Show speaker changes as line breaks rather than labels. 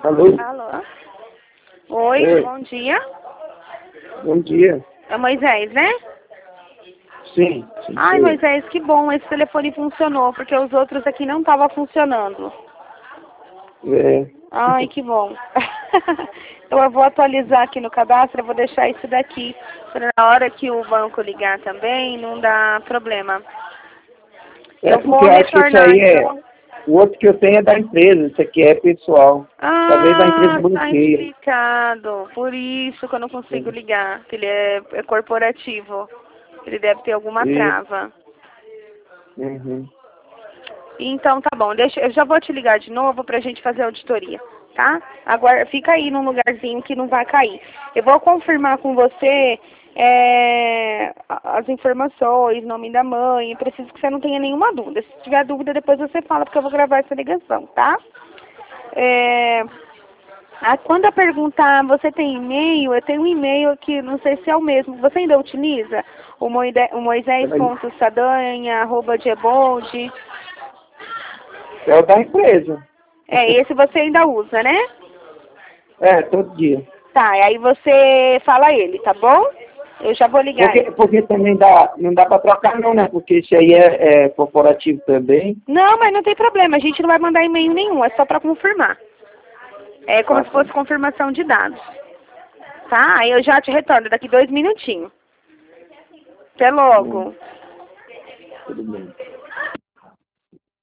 Alô?
Alô? Oi,
Oi.
bom dia.
Bom dia.
É Moisés, né?
Sim.
Ai,
Sim.
Moisés, que bom, esse telefone funcionou, porque os outros aqui não estavam funcionando.
É.
Ai, que bom. Então eu vou atualizar aqui no cadastro, eu vou deixar isso daqui. Pra na hora que o banco ligar também, não dá problema. Eu vou
Porque eu acho que esse
retornar
aí
então.
o outro que eu tenho é da empresa, esse aqui é pessoal. Talvez da empresa
Ah, tá
bloqueie.
explicado. Por isso que eu não consigo ligar, que ele é corporativo. Ele deve ter alguma
Isso.
trava.
Uhum.
Então tá bom, eu já vou te ligar de novo pra gente fazer a auditoria, tá? Agora fica aí num lugarzinho que não vai cair. Eu vou confirmar com você as informações, nome da mãe, eu preciso que você não tenha nenhuma dúvida. Se tiver dúvida, depois você fala, porque eu vou gravar essa ligação, tá? Quando eu perguntar, você tem e-mail? Eu tenho um e-mail aqui, não sei se é o mesmo. Você ainda utiliza? O moisés.sadanha@gbold.
É o da empresa.
Esse você ainda usa, né?
É, todo dia.
Tá, aí você fala ele, tá bom? Eu já vou ligar ele.
Porque também não dá para trocar não, né? Porque esse aí é corporativo também.
Não, mas não tem problema, a gente não vai mandar e-mail nenhum, é só pra confirmar. É como se fosse confirmação de dados. Tá? Aí eu já te retorno daqui 2 minutinhos. Até logo.
Tudo bem.